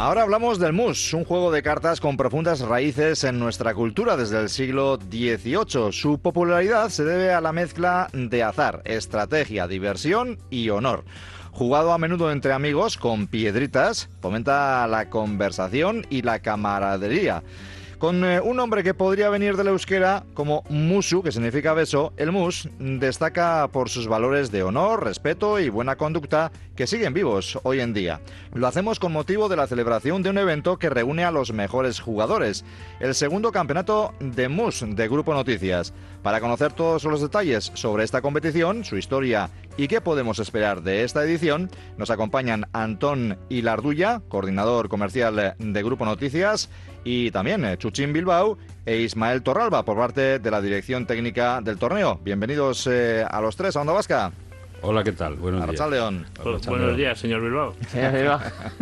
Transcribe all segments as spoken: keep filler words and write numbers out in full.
Ahora hablamos del mus, un juego de cartas con profundas raíces en nuestra cultura desde el siglo dieciocho. Su popularidad se debe a la mezcla de azar, estrategia, diversión y honor. Jugado a menudo entre amigos con piedritas, fomenta la conversación y la camaradería. Con eh, un nombre que podría venir del euskera como musu, que significa beso, el mus destaca por sus valores de honor, respeto y buena conducta que siguen vivos hoy en día. Lo hacemos con motivo de la celebración de un evento que reúne a los mejores jugadores, el segundo campeonato de mus de Grupo Noticias. Para conocer todos los detalles sobre esta competición, su historia y qué podemos esperar de esta edición, nos acompañan Antón Ilarduya, coordinador comercial de Grupo Noticias, y también Chuchín Bilbao e Ismael Torralba por parte de la dirección técnica del torneo. Bienvenidos eh, a los tres a Onda Vasca. Hola, ¿qué tal? Buenos días. León. Pues, buenos días, señor Bilbao. Señor Bilbao.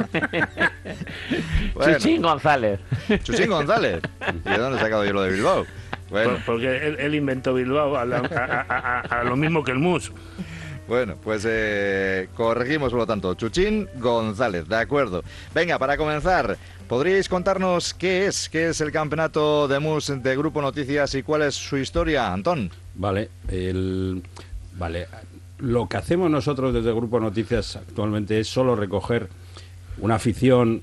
Bueno, Chuchín González. Chuchín González. ¿Y de dónde he sacado yo lo de Bilbao? Bueno. Por, porque él, él inventó Bilbao a, la, a, a, a, a lo mismo que el mus. Bueno, pues eh, corregimos por lo tanto. Chuchín González, de acuerdo. Venga, para comenzar, ¿podríais contarnos qué es, qué es el campeonato de mus de Grupo Noticias y cuál es su historia, Antón? Vale, el, vale. Lo que hacemos nosotros desde Grupo Noticias actualmente es solo recoger una afición,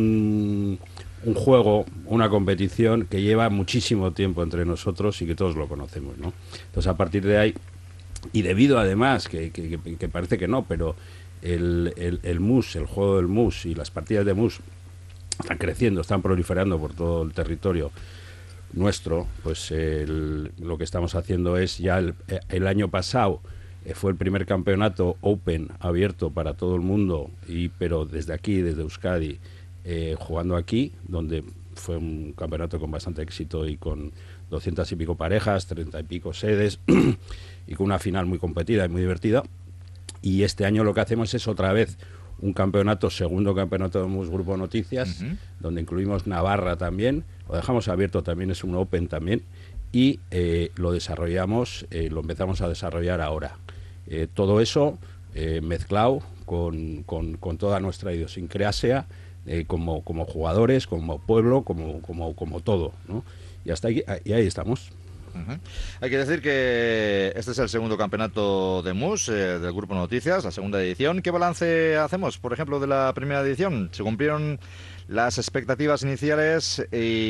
un, un juego, una competición que lleva muchísimo tiempo entre nosotros y que todos lo conocemos, ¿no? Entonces, a partir de ahí, y debido además, que, que, que parece que no, pero el, el, el mus, el juego del mus y las partidas de mus están creciendo, están proliferando por todo el territorio nuestro, pues el, lo que estamos haciendo es ya el, el año pasado eh, fue el primer campeonato Open abierto para todo el mundo, y pero desde aquí, desde Euskadi, eh, jugando aquí, donde fue un campeonato con bastante éxito y con doscientas y pico parejas, treinta y pico sedes y con una final muy competida y muy divertida. Y este año lo que hacemos es otra vez un campeonato, segundo campeonato de mus Grupo Noticias, uh-huh. donde incluimos Navarra también, lo dejamos abierto también, es un Open también, y eh, lo desarrollamos, eh, lo empezamos a desarrollar ahora. Eh, todo eso eh, mezclado con, con, con toda nuestra idiosincrasia, eh, como, como jugadores, como pueblo, como, como, como todo, ¿no? Y hasta aquí, y ahí estamos. Uh-huh. Hay que decir que este es el segundo campeonato de mus eh, del Grupo Noticias, la segunda edición. ¿Qué balance hacemos, por ejemplo, de la primera edición? ¿Se cumplieron las expectativas iniciales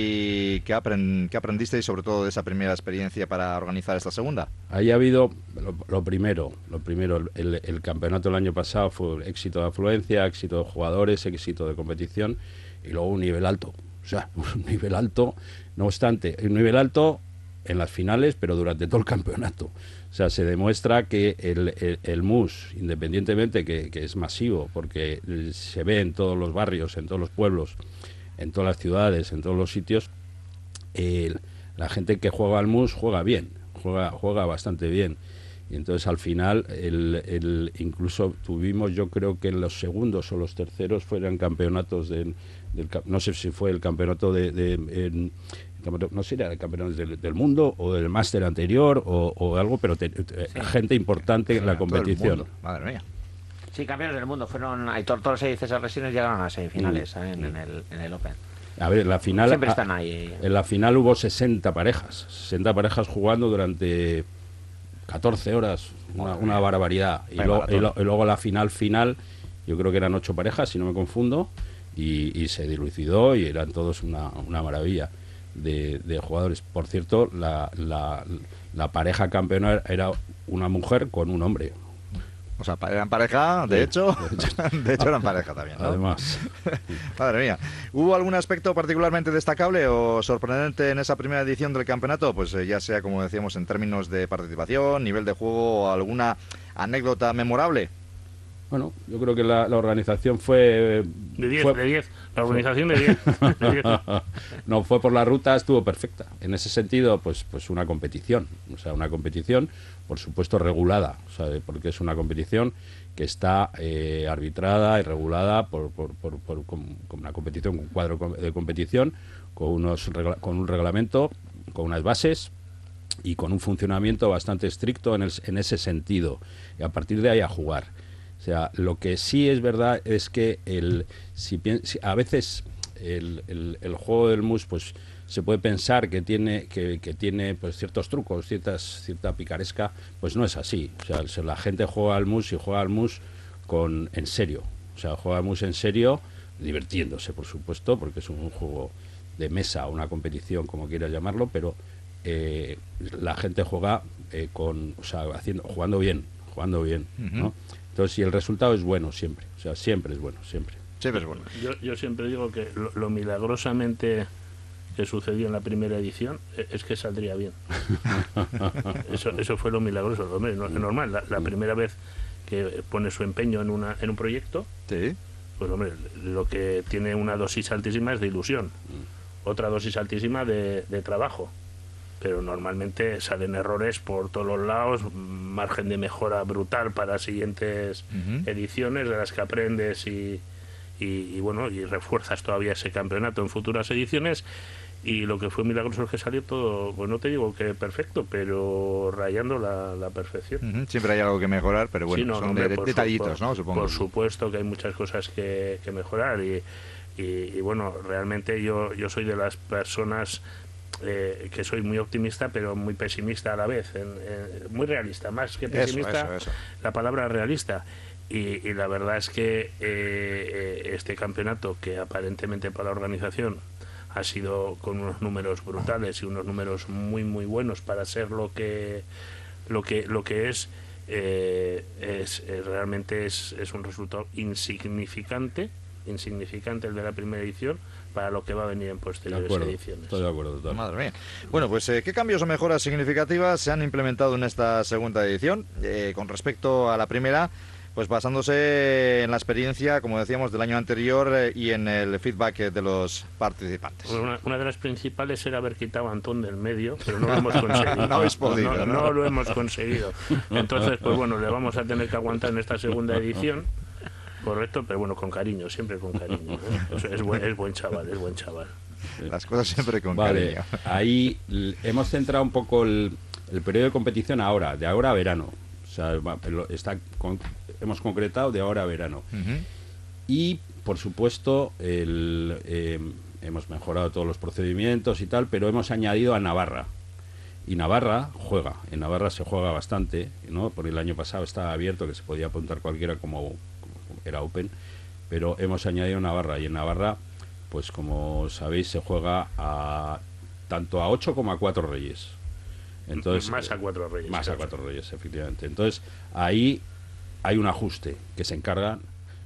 y qué, aprend- qué aprendisteis sobre todo de esa primera experiencia para organizar esta segunda? Ahí ha habido lo, lo primero, lo primero el, el campeonato del año pasado fue éxito de afluencia, éxito de jugadores, éxito de competición y luego un nivel alto. O sea, un nivel alto, no obstante, un nivel alto en las finales, pero durante todo el campeonato. O sea, se demuestra que el, el, el mus, independientemente que, que es masivo, porque se ve en todos los barrios, en todos los pueblos, en todas las ciudades, en todos los sitios, el, la gente que juega al mus juega bien, juega, juega bastante bien. Y entonces al final, el, el, incluso tuvimos, yo creo que en los segundos o los terceros fueran campeonatos de, del, no sé si fue el campeonato de, de en, no sé si era el campeonato del, del mundo o del máster anterior o, o algo, pero te, te, sí. gente importante sí, en la competición. Madre mía. Sí, campeones del mundo. Fueron, hay todos los seis sesiones llegaron a semifinales sí. ¿eh? en, en, el, en el Open. A ver, en la final, siempre están ahí. En la final hubo sesenta parejas, sesenta parejas jugando durante catorce horas, una, una barbaridad. Y, lo, y, lo, y luego la final final, yo creo que eran ocho parejas, si no me confundo, y, y se dilucidó y eran todos una, una maravilla de, de jugadores. Por cierto, la, la, la pareja campeona era una mujer con un hombre. O sea, eran pareja, de sí. hecho, de hecho eran pareja también, ¿no? Además. Madre mía. ¿Hubo algún aspecto particularmente destacable o sorprendente en esa primera edición del campeonato? Pues eh, ya sea, como decíamos, en términos de participación, nivel de juego o alguna anécdota memorable. Bueno, yo creo que la, la organización fue... De diez, fue, de diez. La organización de diez. No, fue por la ruta, estuvo perfecta. En ese sentido, pues pues una competición. O sea, una competición, por supuesto, regulada. O sea, porque es una competición que está eh, arbitrada y regulada por, por, por, por con, con una competición, con un cuadro de competición, con, unos, con un reglamento, con unas bases y con un funcionamiento bastante estricto en, el, en ese sentido. Y a partir de ahí a jugar. O sea, lo que sí es verdad es que el, si, si a veces el, el, el juego del mus, pues se puede pensar que tiene que, que tiene pues ciertos trucos, ciertas cierta picaresca, pues no es así. O sea, si la gente juega al mus y juega al mus con en serio. O sea, juega al mus en serio, divirtiéndose, por supuesto, porque es un, un juego de mesa, una competición, como quieras llamarlo, pero eh, la gente juega eh, con, o sea, haciendo, jugando bien, jugando bien, uh-huh. ¿no? Entonces, y el resultado es bueno siempre, o sea, siempre es bueno, siempre. Siempre es bueno. Yo, yo siempre digo que lo, lo milagrosamente que sucedió en la primera edición es que saldría bien. Eso, eso fue lo milagroso, hombre, no, es normal. La, la primera vez que pone su empeño en una en un proyecto, sí. Pues hombre, lo que tiene una dosis altísima es de ilusión, otra dosis altísima de, de trabajo, pero normalmente salen errores por todos los lados, margen de mejora brutal para siguientes uh-huh. ediciones de las que aprendes y, y, y bueno, y refuerzas todavía ese campeonato en futuras ediciones. Y lo que fue milagroso es que salió todo, pues no te digo que perfecto, pero rayando la, la perfección. Uh-huh. Siempre hay algo que mejorar, pero bueno, sí, no, son hombre, de, de, detallitos, su, ¿no? Supongo. Por supuesto que hay muchas cosas que, que mejorar y, y, y bueno, realmente yo, yo soy de las personas eh, que soy muy optimista, pero muy pesimista a la vez, en, en, muy realista, más que pesimista, eso, eso, eso. La palabra realista. Y, y la verdad es que eh, este campeonato, que aparentemente para la organización ha sido con unos números brutales y unos números muy muy buenos para ser lo que lo que lo que es eh, es, es realmente es, es un resultado insignificante insignificante el de la primera edición para lo que va a venir en posteriores de acuerdo, ediciones. Estoy de acuerdo, total. Madre mía. Bueno, pues eh, ¿qué cambios o mejoras significativas se han implementado en esta segunda edición eh, con respecto a la primera? Pues basándose en la experiencia, como decíamos, del año anterior eh, y en el feedback eh, de los participantes. Una, una de las principales era haber quitado a Antón del medio, pero no lo hemos conseguido. no habéis podido, no, ¿no? no lo hemos conseguido. Entonces, pues bueno, le vamos a tener que aguantar en esta segunda edición, correcto, pero bueno, con cariño, siempre con cariño. ¿eh? Es, es, buen, es buen chaval, es buen chaval. Las cosas siempre con vale, cariño. Ahí hemos centrado un poco el, el periodo de competición ahora, de ahora a verano. O sea, está con, hemos concretado de ahora a verano. Uh-huh. Y, por supuesto, el, eh, hemos mejorado todos los procedimientos y tal, pero hemos añadido a Navarra. Y Navarra juega. En Navarra se juega bastante, ¿no? Porque el año pasado estaba abierto, que se podía apuntar cualquiera como, como era Open, pero hemos añadido Navarra. Y en Navarra, pues como sabéis, se juega a tanto a ocho como a cuatro reyes. Entonces, más a cuatro reyes. Más claro. a cuatro reyes, efectivamente. Entonces, ahí hay un ajuste que se encargan,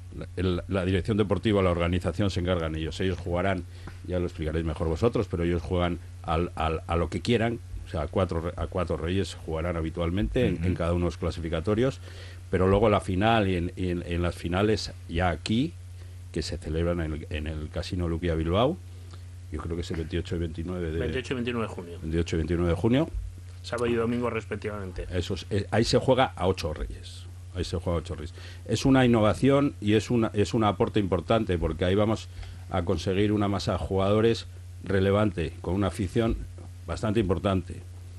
la, la dirección deportiva, la organización se encargan ellos. Ellos jugarán, ya lo explicaréis mejor vosotros, pero ellos juegan al, al, a lo que quieran. O sea, a cuatro, a cuatro reyes jugarán habitualmente en, uh-huh. en cada uno de los clasificatorios. Pero luego la final y en, y en, en las finales ya aquí, que se celebran en el, en el Casino Luquia Bilbao, yo creo que es el veintiocho y veintinueve de... veintiocho y veintinueve de junio. veintiocho y veintinueve de junio. Sábado y domingo respectivamente. Eso es, eh, ahí se juega a ocho reyes. Ahí se juega a ocho reyes. Es una innovación y es una es un aporte importante porque ahí vamos a conseguir una masa de jugadores relevante, con una afición bastante importante.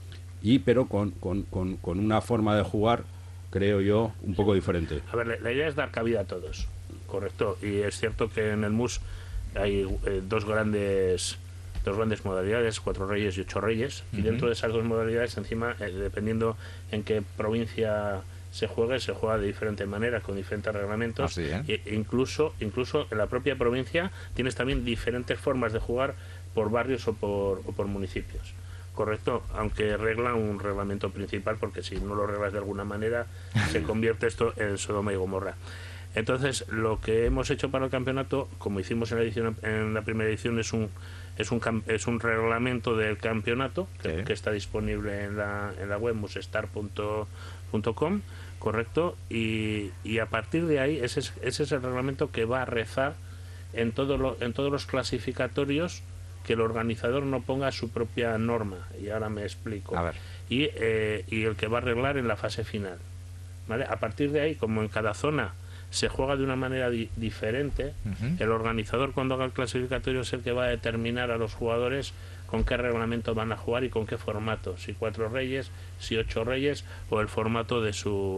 Y pero con, con, con, con una forma de jugar, creo yo, un poco diferente. A ver, la, la idea es dar cabida a todos, correcto. Y es cierto que en el M U S hay eh, dos grandes... dos grandes modalidades, cuatro reyes y ocho reyes, uh-huh. y dentro de esas dos modalidades, encima, eh, dependiendo en qué provincia se juegue, se juega de diferente manera, con diferentes reglamentos. Así, ¿eh? e incluso, incluso en la propia provincia tienes también diferentes formas de jugar por barrios o por, o por municipios. Correcto, aunque regla un reglamento principal, porque si no lo reglas de alguna manera, se convierte esto en Sodoma y Gomorra. Entonces, lo que hemos hecho para el campeonato, como hicimos en la edición, en la primera edición, es un es un es un reglamento del campeonato que, sí. que está disponible en la en la web musestar punto com, correcto, y, y a partir de ahí ese es, ese es el reglamento que va a rezar en todos lo, en todos los clasificatorios, que el organizador no ponga su propia norma, y ahora me explico. A ver. Y eh, y el que va a arreglar en la fase final, ¿vale? A partir de ahí, como en cada zona se juega de una manera di diferente, uh-huh. el organizador, cuando haga el clasificatorio, es el que va a determinar a los jugadores con qué reglamento van a jugar y con qué formato, si cuatro reyes, si ocho reyes, o el formato de su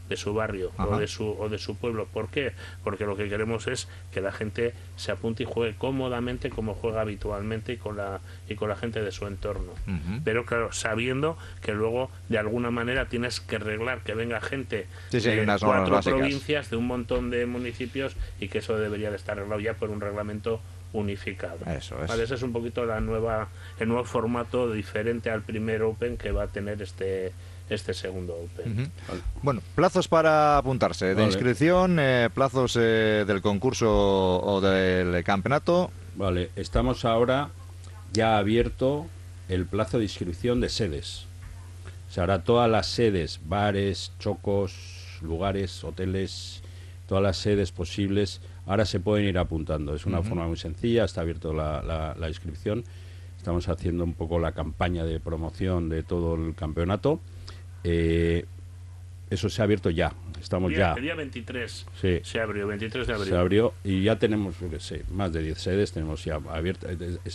de su barrio o de su o de su pueblo. ¿Por qué? Porque lo que queremos es que la gente se apunte y juegue cómodamente como juega habitualmente y con la y con la gente de su entorno. Uh-huh. Pero claro, sabiendo que luego de alguna manera tienes que arreglar que venga gente sí, sí, de unas cuatro básicas. provincias, de un montón de municipios, y que eso debería de estar arreglado ya por un reglamento unificado. Eso es. Vale, ese es un poquito la nueva el nuevo formato diferente al primer Open que va a tener este este segundo Open. Uh-huh. Vale. Bueno, plazos para apuntarse de vale. inscripción, eh, plazos eh, del concurso o del campeonato. Vale, estamos ahora ya abierto el plazo de inscripción de sedes. Se hará todas las sedes, bares, chocos, lugares, hoteles, todas las sedes posibles. Ahora se pueden ir apuntando. Es una uh-huh. forma muy sencilla, está abierto la, la, la inscripción. Estamos haciendo un poco la campaña de promoción de todo el campeonato. Eh, eso se ha abierto ya, estamos el ya. día, el día veintitrés sí. se abrió, veintitrés de abril. Se abrió y ya tenemos, yo qué sé, más de diez sedes, tenemos ya abiertas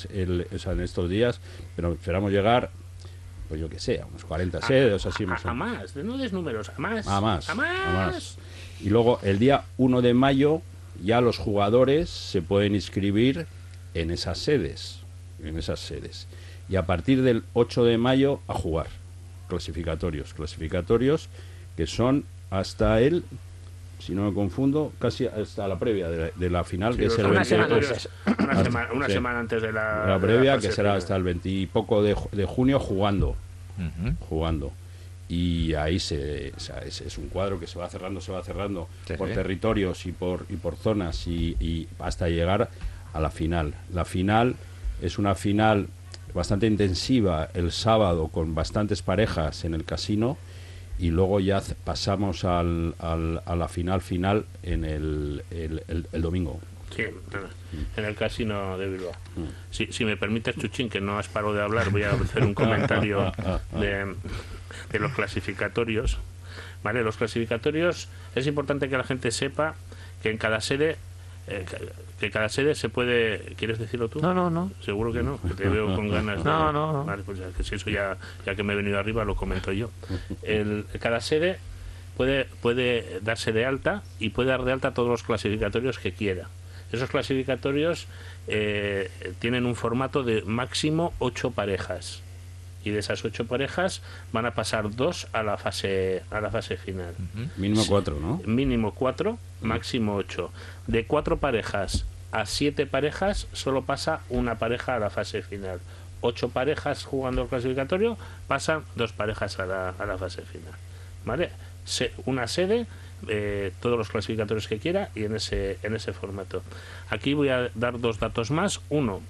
en estos días, pero esperamos llegar, pues yo qué sé, a unos cuarenta sedes, así más. A, a más, no des números, a más. A más, a más. a más. Y luego el día uno de mayo ya los jugadores se pueden inscribir en esas sedes, en esas sedes. Y a partir del ocho de mayo a jugar. Clasificatorios, clasificatorios que son hasta el, si no me confundo, casi hasta la previa de la, de la final, sí, que es el una, veintiocho, semana, una, semana, una sí, semana antes de la, la previa, de la que será hasta el veinte y poco de, de junio jugando, uh-huh. jugando. Y ahí se, o sea, es, es un cuadro que se va cerrando, se va cerrando sí, por sí. territorios y por y por zonas y, y hasta llegar a la final. La final es una final bastante intensiva el sábado con bastantes parejas en el casino y luego ya pasamos al, al, a la final final en el, el, el, el domingo. Sí, en el casino de Bilbao. Mm. Si, si me permites, Chuchín, que no has parado de hablar, voy a hacer un comentario de, de los clasificatorios. Vale, los clasificatorios, es importante que la gente sepa que en cada sede Eh, que cada sede se puede... ¿Quieres decirlo tú? No, no, no. Seguro que no, que te veo con ganas de... No, no, no. Vale, pues ya que si eso ya, ya que me he venido arriba lo comento yo. El, cada sede puede, puede darse de alta y puede dar de alta todos los clasificatorios que quiera. Esos clasificatorios eh, tienen un formato de máximo ocho parejas. Y de esas ocho parejas van a pasar dos a la fase a la fase final. Uh-huh. Mínimo cuatro, ¿no? Mínimo cuatro, uh-huh. máximo ocho. De cuatro parejas a siete parejas solo pasa una pareja a la fase final. Ocho parejas jugando el clasificatorio, pasan dos parejas a la, a la fase final. ¿Vale? Se, una sede, eh, todos los clasificatorios que quiera y en ese en ese formato. Aquí voy a dar dos datos más. Uno,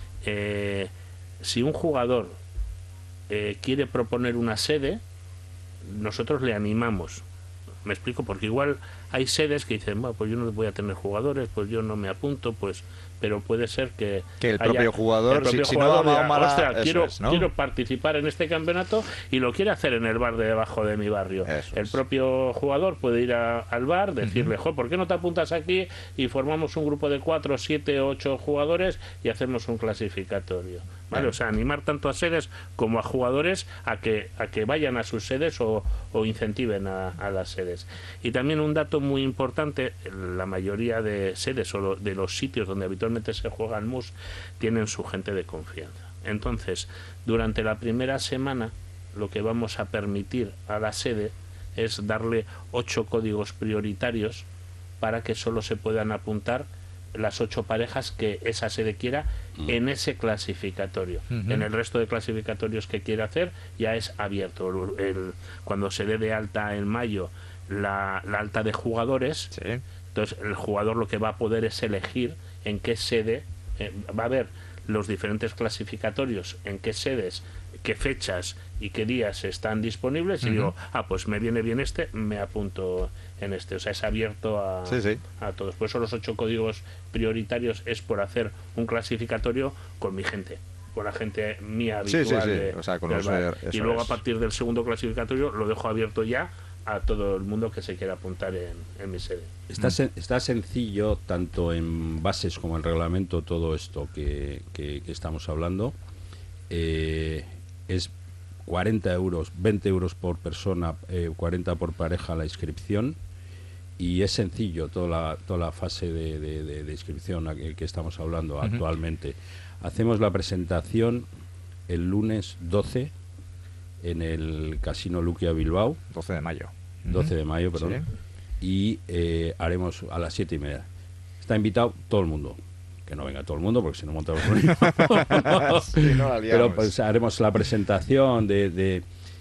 eh, si un jugador Eh, quiere proponer una sede, nosotros le animamos. Me explico, porque igual hay sedes que dicen, bueno, pues yo no voy a tener jugadores, pues yo no me apunto, pues pero puede ser que que el haya, propio jugador, el propio si, jugador si no diga, mala, ostras, quiero, es, ¿no? quiero participar en este campeonato y lo quiere hacer en el bar de debajo de mi barrio. Eso el es. propio jugador puede ir a, al bar, decirle, uh-huh. jo, ¿por qué no te apuntas aquí y formamos un grupo de cuatro, siete, ocho jugadores y hacemos un clasificatorio? ¿Vale? O sea, animar tanto a sedes como a jugadores a que a que vayan a sus sedes o, o incentiven a, a las sedes. Y también un dato muy importante, la mayoría de sedes o lo, de los sitios donde habitualmente se juega el mus tienen su gente de confianza. Entonces, durante la primera semana lo que vamos a permitir a la sede es darle ocho códigos prioritarios para que solo se puedan apuntar las ocho parejas que esa sede quiera uh-huh. en ese clasificatorio. Uh-huh. En el resto de clasificatorios que quiera hacer ya es abierto. El, el, cuando se dé de alta en mayo la, la alta de jugadores, sí. entonces el jugador lo que va a poder es elegir en qué sede, eh, va a ver los diferentes clasificatorios, en qué sedes, qué fechas y qué días están disponibles uh-huh. y digo, ah, pues me viene bien este, me apunto en este. O sea, es abierto a, sí, sí. a todos. Por eso los ocho códigos prioritarios es por hacer un clasificatorio con mi gente, con la gente mía habitual. Sí, sí, sí. De, o sea, conocer, y luego es. a partir del segundo clasificatorio lo dejo abierto ya a todo el mundo que se quiera apuntar en, en mi sede. Está, sen- está sencillo, tanto en bases como en reglamento, todo esto que, que, que estamos hablando. Eh, es cuarenta euros, veinte euros por persona, eh, cuarenta por pareja la inscripción. Y es sencillo toda la, toda la fase de, de, de, de inscripción a que, que estamos hablando uh-huh. actualmente. Hacemos la presentación el lunes doce en el Casino Luquia Bilbao. doce de mayo. doce de mayo, perdón. Sí. Y eh, haremos a las siete y media. Está invitado todo el mundo. Que no venga todo el mundo, porque si no montamos un lío. Sí, no la liamos. Pero pues haremos la presentación de... de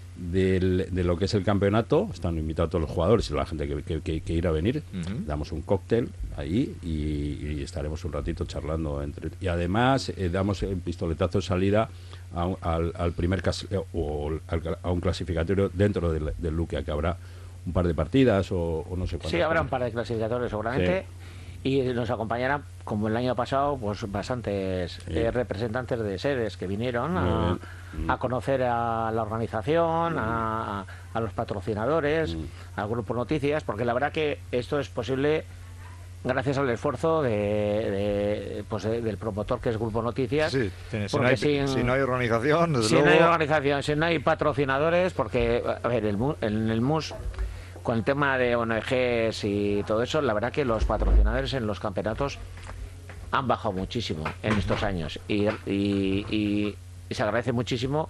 De, de lo que es el campeonato. Están invitados todos los jugadores y la gente que, que, que, que irá a venir. Uh-huh. Damos un cóctel ahí y, y estaremos un ratito charlando entre, y además eh, damos el pistoletazo de salida a un, al, al primer cas, o al, a un clasificatorio dentro del, del Luquia, que habrá un par de partidas o, o no sé cuántas. Sí, habrá un par de clasificatorios seguramente. Sí. Y nos acompañarán, como el año pasado, pues bastantes sí. eh, representantes de sedes que vinieron a, a conocer a la organización, mm. a, a los patrocinadores, mm. al Grupo Noticias, porque la verdad que esto es posible gracias al esfuerzo de, de, pues de, del promotor, que es Grupo Noticias. Sí, tiene, si, no hay, sin, si no hay organización, desde si luego... no hay organización, si no hay patrocinadores, porque, a ver, el, en el M U S... Con el tema de O N Ges y todo eso, la verdad que los patrocinadores en los campeonatos han bajado muchísimo en estos años y, y, y, y se agradece muchísimo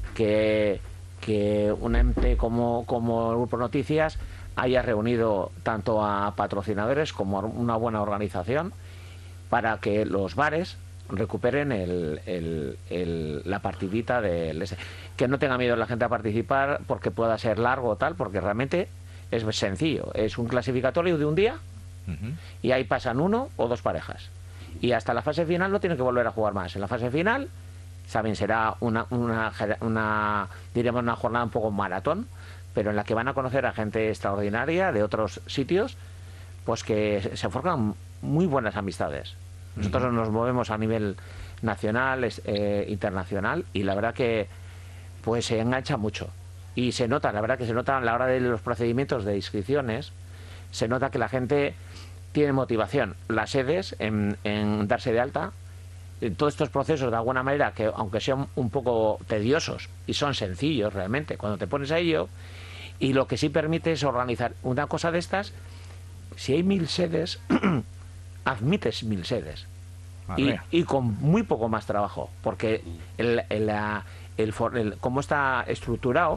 que, que un ente como, como el Grupo Noticias haya reunido tanto a patrocinadores como a una buena organización para que los bares recuperen el, el, el, la partidita del ese. Que no tenga miedo la gente a participar porque pueda ser largo o tal, porque realmente es sencillo, es un clasificatorio de un día uh-huh. y ahí pasan uno o dos parejas y hasta la fase final no tienen que volver a jugar más. En la fase final, saben, será una, una, una diríamos una jornada un poco maratón, pero en la que van a conocer a gente extraordinaria de otros sitios, pues que se forjan muy buenas amistades. Nosotros uh-huh. nos movemos a nivel nacional, eh, internacional, y la verdad que pues se engancha mucho. Y se nota, la verdad que se nota a la hora de los procedimientos de inscripciones, se nota que la gente tiene motivación. Las sedes en, en darse de alta, en todos estos procesos de alguna manera, que aunque sean un poco tediosos y son sencillos realmente, cuando te pones a ello, y lo que sí permite es organizar una cosa de estas. Si hay mil sedes, admites mil sedes. Y, y con muy poco más trabajo, porque el, el, el, el, el cómo está estructurado,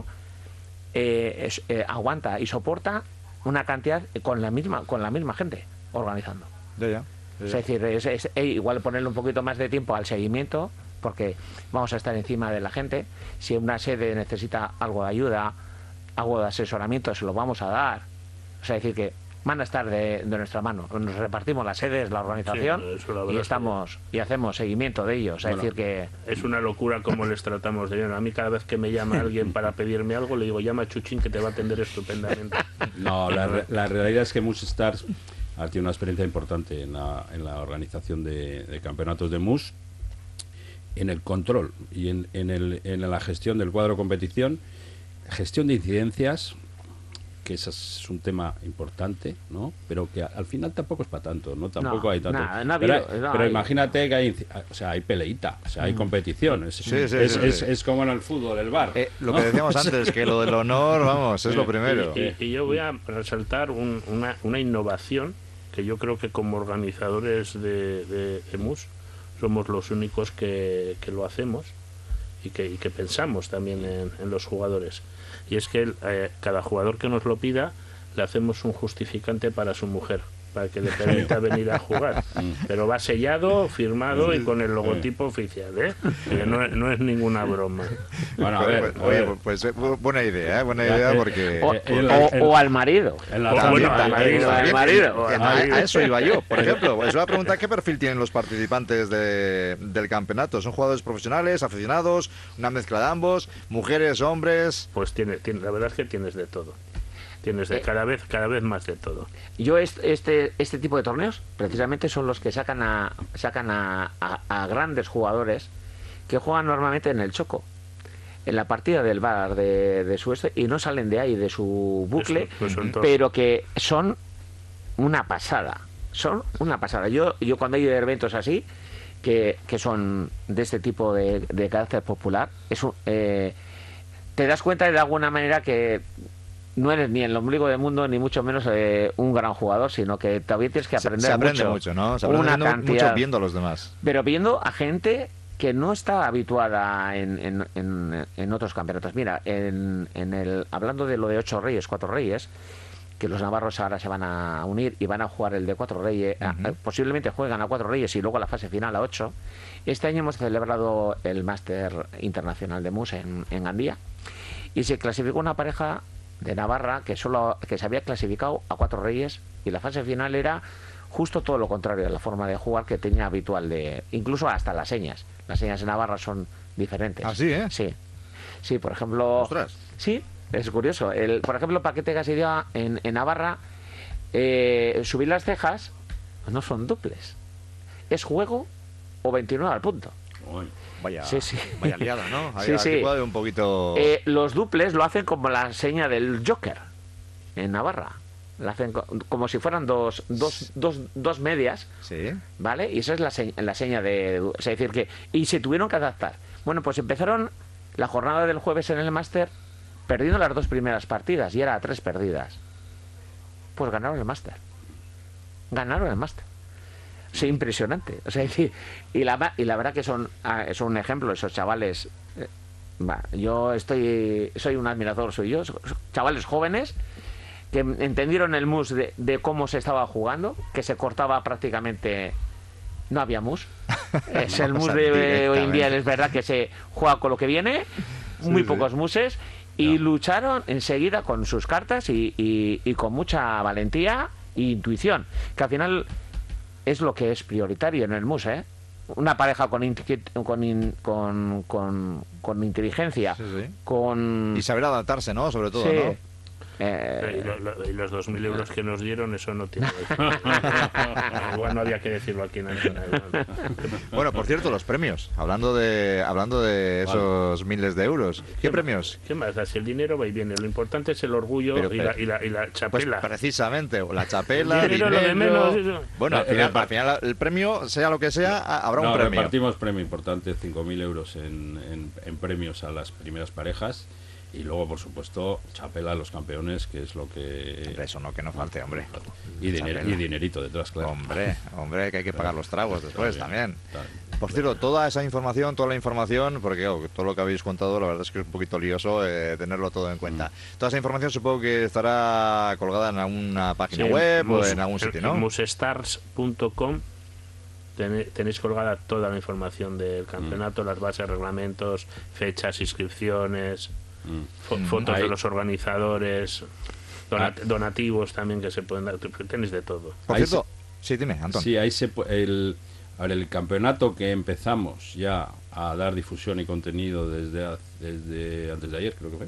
Eh, es, eh, aguanta y soporta una cantidad con la misma con la misma gente organizando. Ya, ya, ya. Es decir, es, es, es igual ponerle un poquito más de tiempo al seguimiento, porque vamos a estar encima de la gente. Si una sede necesita algo de ayuda, algo de asesoramiento, se lo vamos a dar. O sea, es decir, que van a estar de, de nuestra mano. Nos repartimos las sedes, la organización, sí, y estamos y hacemos seguimiento de ellos. Bueno, es decir que es una locura cómo les tratamos de bien. A mí cada vez que me llama alguien para pedirme algo, le digo, llama a Chuchín, que te va a atender estupendamente. No, la, la realidad es que M U S Stars ha tenido una experiencia importante en la, en la organización de, de campeonatos de M U S, en el control y en, en, el, en la gestión del cuadro de competición, gestión de incidencias, que ese es un tema importante, ¿no? Pero que al final tampoco es para tanto, ¿no? Tampoco no, hay tanto. Nah, no pero, habido, no pero hay. imagínate que hay, o sea, hay peleita, o sea, hay competición. Es, sí, sí, es, sí, es, sí. Es, es como en el fútbol, el bar. Eh, lo ¿no? que decíamos antes, que lo del honor, vamos, es lo primero. Y, y, y yo voy a resaltar un, una, una innovación que yo creo que como organizadores de, de, de M U S somos los únicos que, que lo hacemos y que, y que pensamos también en, en los jugadores. Y es que eh, cada jugador que nos lo pida, le hacemos un justificante para su mujer, para que le permita venir a jugar. Pero va sellado, firmado y con el logotipo oficial, ¿eh? Que no, no es ninguna broma. Bueno, a ver, Oye, a ver. pues buena idea, ¿eh? Buena idea porque... O, o, o al marido. En la o, también, bueno, al marido, al marido. A, a eso iba yo, por ejemplo. Os voy a preguntar qué perfil tienen los participantes de, del campeonato. ¿Son jugadores profesionales, aficionados, una mezcla de ambos, mujeres, hombres? Pues tiene, tiene, la verdad es que tienes de todo. Tienes de cada vez cada vez más de todo. Yo este este, este tipo de torneos precisamente son los que sacan a sacan a, a, a grandes jugadores que juegan normalmente en el Choco, en la partida del bar de, de su este, y no salen de ahí, de su bucle, eso, eso pero que son una pasada, son una pasada. Yo yo cuando hay eventos así que, que son de este tipo de, de carácter popular, es un, eh, te das cuenta de alguna manera que no eres ni el ombligo del mundo, ni mucho menos eh, un gran jugador, sino que todavía tienes que aprender se, se aprende mucho. mucho, ¿no? Se aprende una viendo, cantidad, mucho viendo a los demás. pero viendo a gente que no está habituada en, en, en, en otros campeonatos. Mira, en, en el hablando de lo de ocho reyes, cuatro reyes, que los navarros ahora se van a unir y van a jugar el de cuatro reyes, uh-huh. eh, posiblemente juegan a cuatro reyes y luego la fase final a ocho. Este año hemos celebrado el Máster Internacional de Mus en, en Gandía y se clasificó una pareja de Navarra que solo que se había clasificado a cuatro reyes y la fase final era justo todo lo contrario a la forma de jugar que tenía habitual, de incluso hasta las señas. Las señas de Navarra son diferentes. ¿Ah, sí, eh? Sí. Sí, por ejemplo... ¡Ostras! Sí, es curioso. El, por ejemplo, paquete que se dio en, en Navarra, eh, subir las cejas no son duples. Es juego o veintinueve al punto. Uy. Vaya, sí, sí. vaya liada, ¿no? Ahí, sí, sí. Puede un poquito... Eh, los duples lo hacen como la seña del Joker en Navarra. La hacen co como si fueran dos, dos, dos, dos medias, sí, ¿vale? Y esa es la, se la seña de... O sea, decir que... Y se tuvieron que adaptar. Bueno, pues empezaron la jornada del jueves en el máster perdiendo las dos primeras partidas y era tres perdidas. Pues ganaron el máster. Ganaron el máster. Sí, impresionante. O sea, y, y, la, y la verdad que son, son un ejemplo esos chavales. Eh, bah, yo estoy... Soy un admirador, soy yo. Chavales jóvenes que entendieron el mus de, de cómo se estaba jugando, que se cortaba prácticamente, no había mus. Es el mus de hoy en día, es verdad que se juega con lo que viene, muy sí, pocos sí. muses, y no. lucharon enseguida con sus cartas y, y, y con mucha valentía e intuición, que al final es lo que es prioritario en el mus, ¿eh? Una pareja con con, in, con, con, con inteligencia, sí, sí. con... Y saber adaptarse, ¿no? Sobre todo, sí. ¿no? Eh, y, lo, lo, y los dos mil euros que nos dieron, eso no tiene. Igual no había que decirlo aquí en Antena. Bueno, por cierto, los premios. Hablando de hablando de esos vale. miles de euros. ¿Qué, ¿Qué premios? ¿Qué más da? Si el dinero va y viene. Lo importante es el orgullo pero, pero, y, la, y, la, y la chapela. Pues precisamente, o la chapela, el dinero, dinero, lo de menos. Bueno, al final, al final el premio, sea lo que sea, habrá no, un premio. Repartimos premio importante, cinco mil euros en, en, en premios a las primeras parejas. Y luego, por supuesto, chapela a los campeones, que es lo que... Eso no, que no falte, hombre. Y, diner, y dinerito detrás, claro. Hombre, hombre, que hay que pagar los tragos después está bien, también. Está Por cierto, toda esa información, toda la información, porque oh, todo lo que habéis contado, la verdad es que es un poquito lioso eh, tenerlo todo en cuenta. Mm. Toda esa información supongo que estará colgada en alguna página sí, web mus, o en algún sitio, ¿no? En musstars punto com tenéis colgada toda la información del campeonato, mm. las bases, reglamentos, fechas, inscripciones... Mm. Fotos Ahí. de los organizadores, donat ah. donativos también que se pueden dar, tenéis de todo. Por ahí cierto, se... sí, dime, Antón. Sí, ahí se el, a ver, el campeonato que empezamos ya a dar difusión y contenido desde, desde antes de ayer, creo que fue.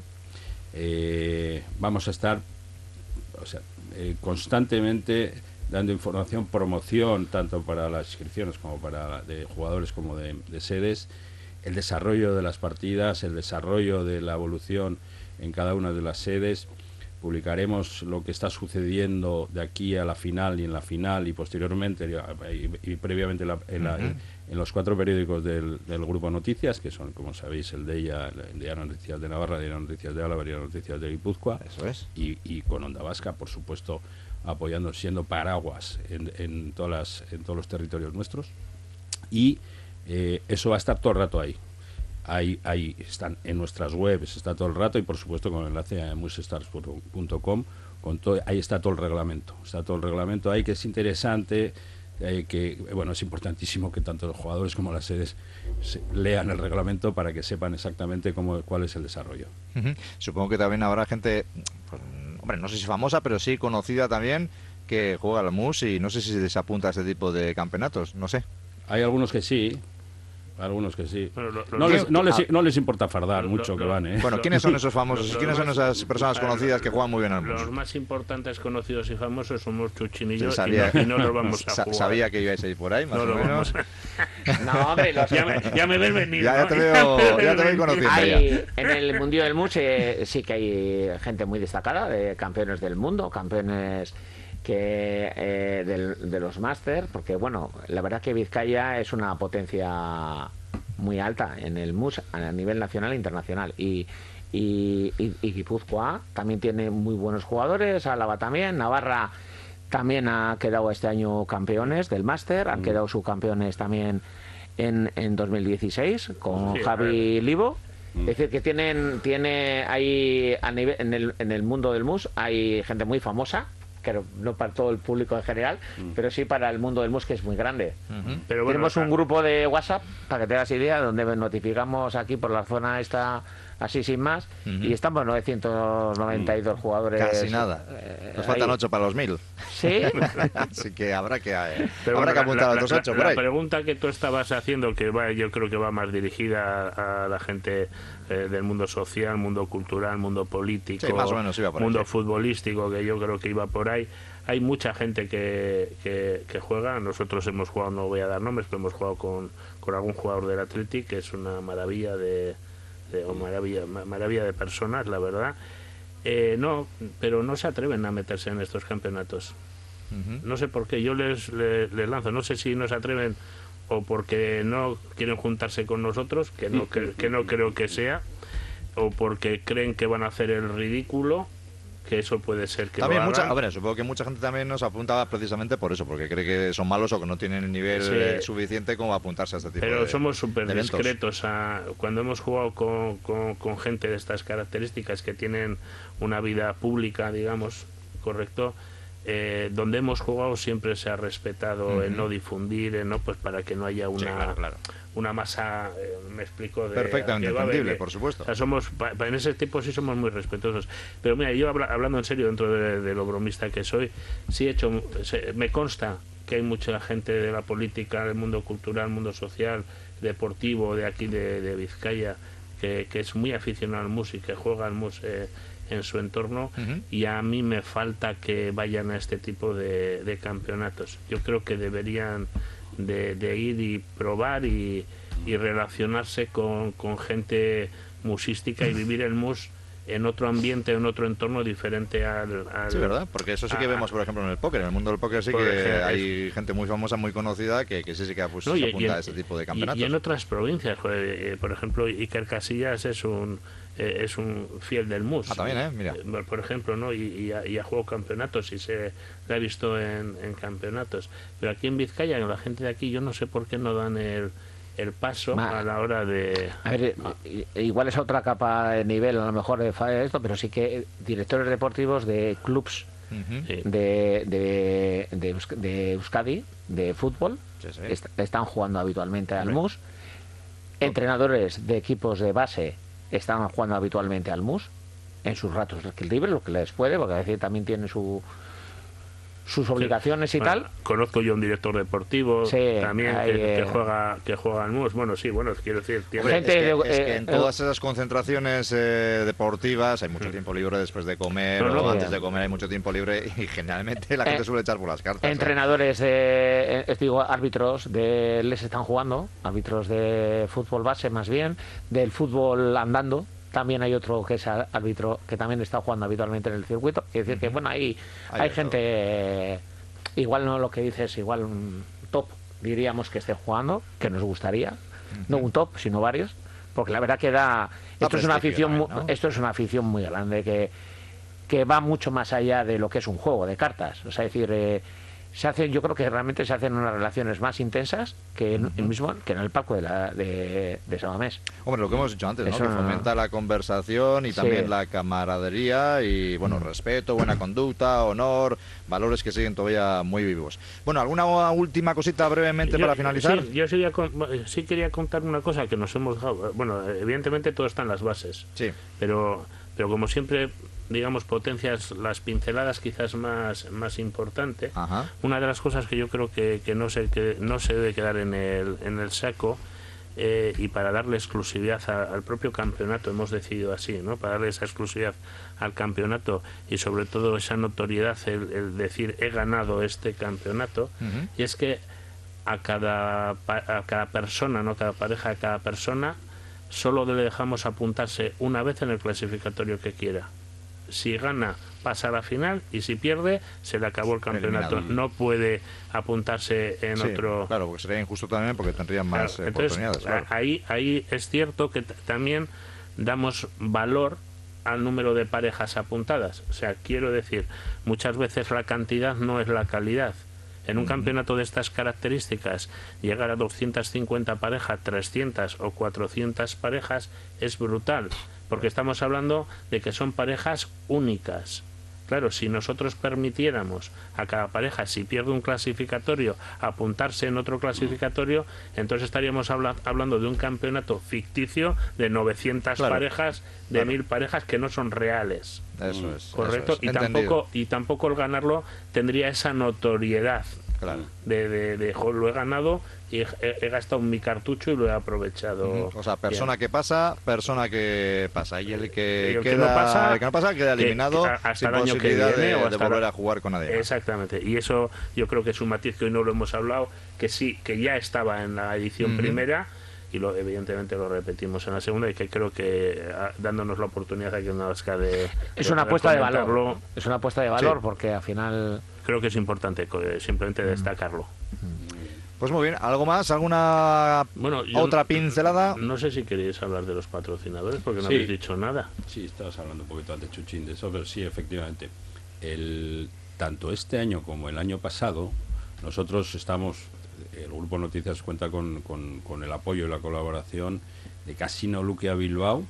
Eh, vamos a estar, o sea, eh, constantemente dando información, promoción, tanto para las inscripciones como para de jugadores como de, de sedes. El desarrollo de las partidas, el desarrollo de la evolución en cada una de las sedes. Publicaremos lo que está sucediendo de aquí a la final y en la final y posteriormente y, y previamente la, en, la, uh-huh. en, en los cuatro periódicos del, del Grupo Noticias, que son, como sabéis, el de ella, el Diario Noticias de Navarra, el Diario Noticias de Álava, el Diario Noticias de Guipúzcoa. Eso es. Y, y con Onda Vasca, por supuesto, apoyando, siendo paraguas en, en, todas las, en todos los territorios nuestros. Y Eh, eso va a estar todo el rato ahí. Ahí, ahí están en nuestras webs, está todo el rato y por supuesto con el enlace a musstars punto com, con todo, ahí está todo el reglamento, está todo el reglamento ahí que es interesante, eh, que bueno, es importantísimo que tanto los jugadores como las sedes se, lean el reglamento para que sepan exactamente cómo, cuál es el desarrollo. Uh-huh. Supongo que también habrá gente, pues, hombre, no sé si famosa, pero sí conocida también, que juega al mus y no sé si se apunta a este tipo de campeonatos, no sé. Hay algunos que sí. Algunos que sí. Bueno, lo, lo, no, les, no, les, ah, no les importa fardar lo, mucho lo, que van, ¿eh? Bueno, ¿quiénes son esos famosos? Lo, ¿Quiénes son esas personas conocidas que juegan muy bien al mus? Los más importantes, conocidos y famosos somos Chuchín y yo, sí, y, no, y no los vamos a jugar. Sabía que ibais a ir por ahí, más no o menos. A... No, hombre, los... ya, me, ya me ves venir. Ya, ya te veo, ya te voy conociendo. Hay, en el Mundial del Mus eh, sí que hay gente muy destacada, de campeones del mundo, campeones... que eh, del, de los máster, porque bueno, la verdad que Vizcaya es una potencia muy alta en el mus a nivel nacional e internacional y, y, y, y Guipúzcoa también tiene muy buenos jugadores, Álava también, Navarra también ha quedado este año campeones del máster, han mm. quedado subcampeones también en, en dos mil dieciséis con sí, Javi Libo. Mm. Es decir, que tienen, tiene ahí a nivel, en, el, en el mundo del mus hay gente muy famosa, que no para todo el público en general, mm. pero sí para el mundo del mus, que es muy grande. Uh-huh. Pero bueno, tenemos un grupo de WhatsApp, para que te hagas idea, donde notificamos aquí por la zona esta, así sin más, uh-huh. y estamos novecientos noventa y dos jugadores. Casi nada. Eh, Nos faltan ocho para los mil. Sí. Así que habrá que, eh, habrá bueno, que apuntar la, a los la, ocho. La, por ahí. La pregunta que tú estabas haciendo, que va, yo creo que va más dirigida a, a la gente eh, del mundo social, mundo cultural, mundo político, sí, más o menos iba por mundo ahí, sí. futbolístico, que yo creo que iba por ahí. Hay mucha gente que, que, que juega. Nosotros hemos jugado, no voy a dar nombres, pero hemos jugado con, con algún jugador del Athletic, que es una maravilla de, de o maravilla, maravilla de personas, la verdad. Eh, no, pero no se atreven a meterse en estos campeonatos. Uh-huh. No sé por qué. Yo les, les, les lanzo. No sé si no se atreven o porque no quieren juntarse con nosotros, que no, que, que no creo que sea, o porque creen que van a hacer el ridículo, que eso puede ser que también lo mucha, hagan. a ver, supongo que mucha gente también nos apuntaba precisamente por eso, porque cree que son malos o que no tienen el nivel sí. eh, suficiente como apuntarse a este tipo pero de Pero somos súper de discretos. A, cuando hemos jugado con, con, con gente de estas características que tienen una vida pública, digamos, correcto, eh, donde hemos jugado siempre se ha respetado uh-huh. en no difundir, en no, pues para que no haya una... Sí, claro, claro. una masa, eh, me explico, de perfectamente entendible, por supuesto. O sea, somos, pa, pa, en ese tipo sí somos muy respetuosos. Pero mira, yo habla, hablando en serio, dentro de, de lo bromista que soy, sí he hecho, se, me consta que hay mucha gente de la política, del mundo cultural, mundo social, deportivo, de aquí de, de Vizcaya, que, que es muy aficionado al mus y que juega al mus eh, en su entorno, uh-huh. y a mí me falta que vayan a este tipo de, de campeonatos. Yo creo que deberían De, de ir y probar y, y relacionarse con, con gente musística y vivir el mus en otro ambiente, en otro entorno diferente al... al sí, ¿verdad? Porque eso sí que a, vemos, por ejemplo, en el póker. En el mundo del póker sí que ejemplo, hay gente muy famosa, muy conocida, que, que sí, sí que pues, no, y, se apunta y en, a ese tipo de campeonatos. Y, y en otras provincias, joder, por ejemplo, Iker Casillas es un eh, es un fiel del mus. Ah, también, ¿eh? Mira. Por ejemplo, ¿no? Y, y, ha, y ha jugado campeonatos y se le ha visto en, en campeonatos. Pero aquí en Vizcaya, la gente de aquí, yo no sé por qué no dan el... el paso Ma, a la hora de... A ver, igual es otra capa de nivel, a lo mejor de esto, pero sí que directores deportivos de clubs uh-huh. de, de, de, de Euskadi, de fútbol, sí, sí. Est están jugando habitualmente al mus. Sí. Entrenadores de equipos de base están jugando habitualmente al mus, en sus ratos libres, lo que les puede, porque a veces también tiene su... sus obligaciones sí. y bueno, tal. Conozco yo un director deportivo sí, también hay, que, que juega que juega al mus. Bueno, sí, bueno, quiero decir, tiene... es, que, es que en todas esas concentraciones eh, deportivas hay mucho tiempo libre después de comer, no, no, o antes de comer hay mucho tiempo libre y generalmente la gente eh, suele echar por las cartas. Entrenadores, eh, eh, digo, árbitros de les están jugando, árbitros de fútbol base más bien, del fútbol andando. También hay otro que es árbitro que también está jugando habitualmente en el circuito. Es decir, uh-huh. que bueno, ahí hay, hay gente, eh, igual no lo que dices, igual un top, diríamos que esté jugando, que nos gustaría, uh-huh. no un top, sino varios, porque la verdad que da, esto no, es una afición, hay, ¿no? esto es una afición muy grande que, que va mucho más allá de lo que es un juego de cartas. O sea, es decir, eh, se hacen, yo creo que realmente se hacen unas relaciones más intensas que en, uh-huh. el mismo, que en el palco de, la, de, de Samamés. Hombre, lo que hemos dicho antes, ¿no? Eso, que fomenta la conversación y sí. también la camaradería y, bueno, uh-huh. respeto, buena conducta, honor, valores que siguen todavía muy vivos. Bueno, ¿alguna última cosita brevemente yo, para finalizar? Sí, yo sí, sí quería contar una cosa que nos hemos dejado. Bueno, evidentemente todo está en las bases. Sí. Pero, pero como siempre... digamos, potencias las pinceladas quizás más más importante. Ajá. Una de las cosas que yo creo que, que no se que no se debe quedar en el en el saco, eh, y para darle exclusividad a, al propio campeonato hemos decidido así, ¿no? Para darle esa exclusividad al campeonato y sobre todo esa notoriedad, el, el decir he ganado este campeonato. Uh-huh. Y es que a cada a cada persona, no cada pareja, a cada persona solo le dejamos apuntarse una vez en el clasificatorio que quiera. Si gana, pasa a la final, y si pierde, se le acabó el campeonato. Eliminado. No puede apuntarse en sí, otro... Claro, porque sería injusto también porque tendrían más claro, entonces, oportunidades. Claro. Ahí, ahí es cierto que también damos valor al número de parejas apuntadas. O sea, quiero decir, muchas veces la cantidad no es la calidad. En un campeonato de estas características, llegar a doscientas cincuenta parejas, trescientas o cuatrocientas parejas es brutal, porque estamos hablando de que son parejas únicas. Claro, si nosotros permitiéramos a cada pareja, si pierde un clasificatorio, apuntarse en otro clasificatorio, entonces estaríamos habla hablando de un campeonato ficticio de novecientas claro, parejas, de claro. mil parejas que no son reales. Eso es. Correcto. Eso es. Y tampoco y tampoco el ganarlo tendría esa notoriedad. Claro. De, de, de, de lo he ganado y he, he gastado mi cartucho y lo he aprovechado. Uh-huh. O sea, persona bien. que pasa, persona que pasa. Y el que, y el queda, que no pasa, el que no pasa queda eliminado que, que hasta sin el año posibilidad que viene, de, o hasta de volver la... a jugar con nadie. Exactamente. Y eso yo creo que es un matiz que hoy no lo hemos hablado, que sí, que ya estaba en la edición uh-huh. primera. Y lo, evidentemente lo repetimos en la segunda y que creo que a, dándonos la oportunidad aquí en Nazca de es de una apuesta de valor es una apuesta de valor sí. porque al final creo que es importante simplemente destacarlo. Pues muy bien, ¿algo más? ¿Alguna bueno, otra pincelada? No sé si queréis hablar de los patrocinadores porque no sí. habéis dicho nada. Sí, estabas hablando un poquito antes, Chuchín, de eso, pero sí, efectivamente el, tanto este año como el año pasado nosotros estamos, el Grupo Noticias cuenta con, con, con el apoyo y la colaboración de Casino Luquia Bilbao,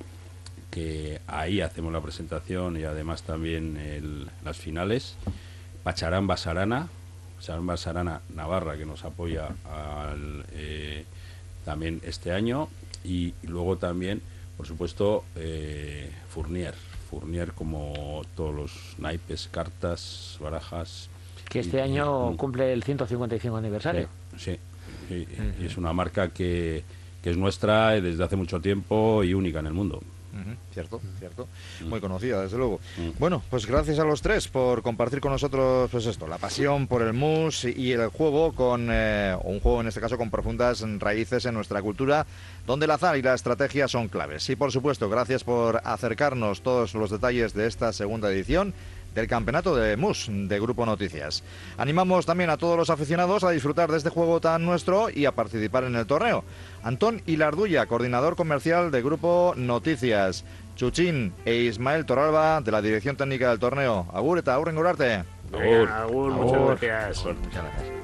que ahí hacemos la presentación y además también el, las finales. Pacharán Basarana, Pacharán Basarana Navarra, que nos apoya al, eh, también este año, y, y luego también, por supuesto, eh, Fournier, Fournier como todos los naipes, cartas, barajas. Que este y, año y, cumple el ciento cincuenta y cinco aniversario. Sí, sí, sí uh-huh. y es una marca que, que es nuestra desde hace mucho tiempo y única en el mundo. Uh-huh. Cierto, cierto. Muy conocida, desde luego. Uh-huh. Bueno, pues gracias a los tres por compartir con nosotros, pues esto, la pasión por el mus y el juego con eh, un juego en este caso con profundas raíces en nuestra cultura, donde el azar y la estrategia son claves. Y por supuesto, gracias por acercarnos todos los detalles de esta segunda edición del campeonato de mus de Grupo Noticias. Animamos también a todos los aficionados a disfrutar de este juego tan nuestro y a participar en el torneo. Antón Ilarduya, coordinador comercial de Grupo Noticias, Chuchín e Ismael Torralba de la dirección técnica del torneo. Agur eta aurren gorarte. Agur, agur, muchas gracias. Muchas gracias.